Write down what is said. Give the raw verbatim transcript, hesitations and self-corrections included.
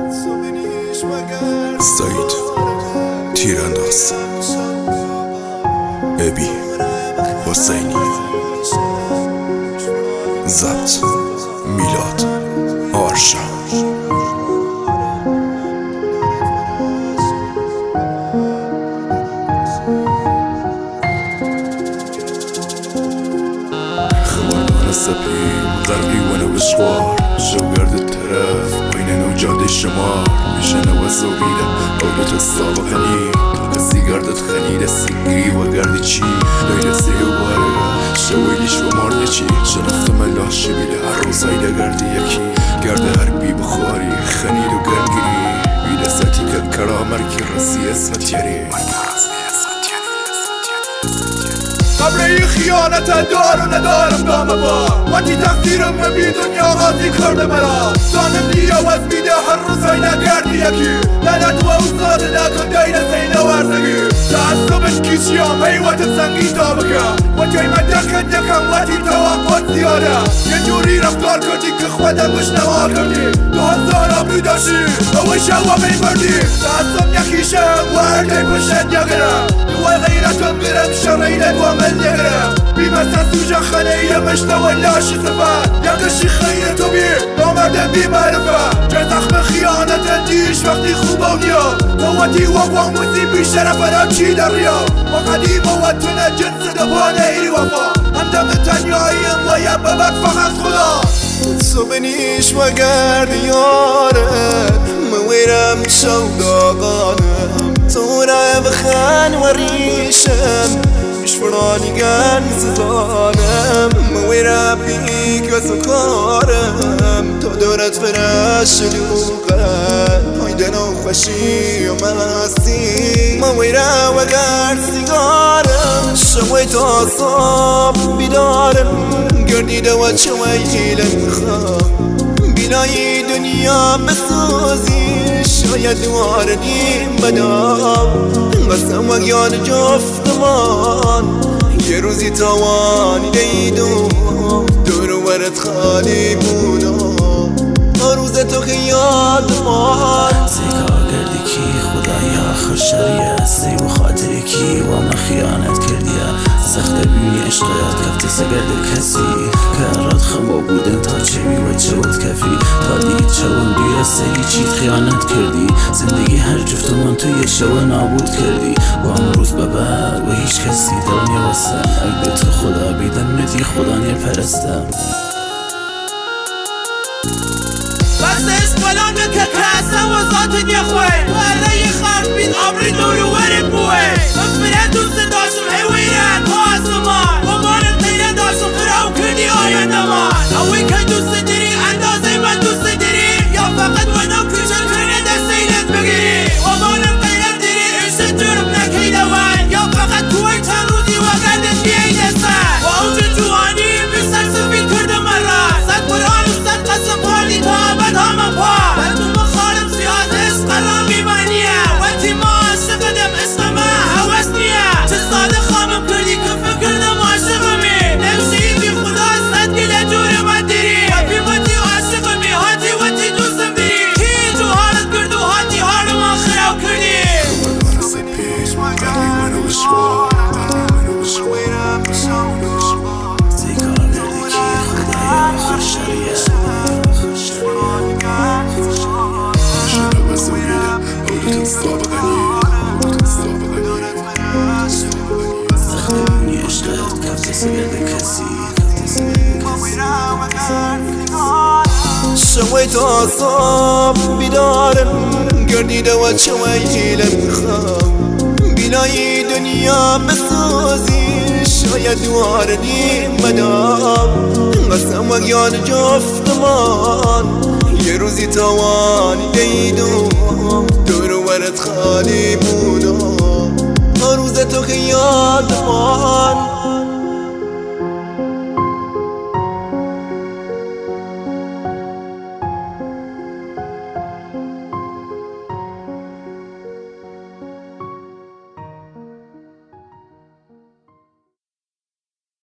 سعید تیرانداز ابی حسینی ضبط میلاد آرشا خبردان سپیم غرقی و نوشوار شوگرد طرف پایین نو جاده شمار میشنه و زوبیده قولت سابقنی کسی گردت خنیده سیگری و گردی چی لیل سیو باره شویلیش و مرده چی شنفت ملاح شبیده هر روزایده گردی یکی گرده هر بی بخواری خنید و گرگیری بیده ساتی که کرامر کی رسی اسمت یری قبله خیانت دار و ندارم دام با وقتی تقدیرم بی دنیا غازی کرده مرا دانم دیا و از بیده هر روزای نگردی یکی لعنت و اوزاد نکن داینه سینه ورزگی تعصبش کیشیم حیوت سنگی تا بکن و جای من دکن دکن وقتی توقعات زیاده یه جوری رفتار کردی که خودم گوش نما کردی تو هزار آبرو داشتی اوی شوا میبردی تعصب یکیشم ورده پشت یگرم دوای غیرتم گرم شرعیلت و عمل نگرم بیمسن سوجا خانه یه مشته و لاشی صفت یکشی خیر تو بی نامرده بی معرفت چه زخم خیانت دیش وقتی خوب و نیا قوتی و قواموزی بی شرفت چی در ریا و قدیم و وطن جنس دبانه ای وفا اندم تنیاییم و یه ببک فقط خدا صبحنیش و گرد یارم مویرم شوداقانم تورا بخان و ریشم مشفرانیگن زبانم مویرا بیک و سکارم تو دورت فرش لوقه هایدن و خوشی و مستی مویرا و گرد سیگارم شوی تا صاب بیدارم گردیده و چوی جیلم خواب بینایی دنیا بسازی شاید واردیم بدام قسم و گیان جفتمان یه روزی توانی دیدم دور ورد خالی بودم روز تو که یادمان زیگاه گردی کی خدایا خوشریه سی و خاطری کی و من خیانت کردیه سخت بینی عشقیت کفت سگرد کسی کرات خمو بودن تا چوی و چود کفی تا دید چون دوی سری چیت خیانت کردی زندگی هر جفتمان تو یه شو نابود کردی و امروز ببر و هیچ کسی دل نیوستم اگه تو خدا بیدم ندی خدا نیپرستم بسش فلان که کسم و ذات نیخوی تو اره خرد بین عبری نور و ورد بوی مفره دوست داشتم هیویرن تا آسمان و مانم تیره داشتم خراو کردی آینده من اوی که دوست داری اندازه من دوست داری یا فقط ونو کشن کنه دستینت بگیری و مانم غیرت داری عشق جرم نکیده ون یا فقط توی چند روزی و گردش بیایی دستن و اوج جوانی بیسر سفید کرده من را صد قرآن و صد قسم پاردی تا ابد همه پا و تو مخالم سیازش قرار میمانیه و تی ما عاشقدم عشق من حوث نیه چه ساده خامم کردی که فکر کردم عاشقمی نمشی بی خدا صد گله جور من داری و بی وطی عاشقمی هاتی وطی دوستم داری کی جو حالت کرد و هاتی حال من خراب کردی خبردان سپیم غرقی و نوشوار زیگاه گردی کی خدایا خوشریه میشنه و زوبیده قولت سابقنی سخت بینی عشقیت کفت سگرد کسی شوی تا صاب بیدارم گردیده و چوی جیلم خواب بینایی دنیا بسازی شاید واردیم بدام قسم و گیان جفتمان یه روزی توانی دیدم دور ورد خالی بودم روز تو که یادمان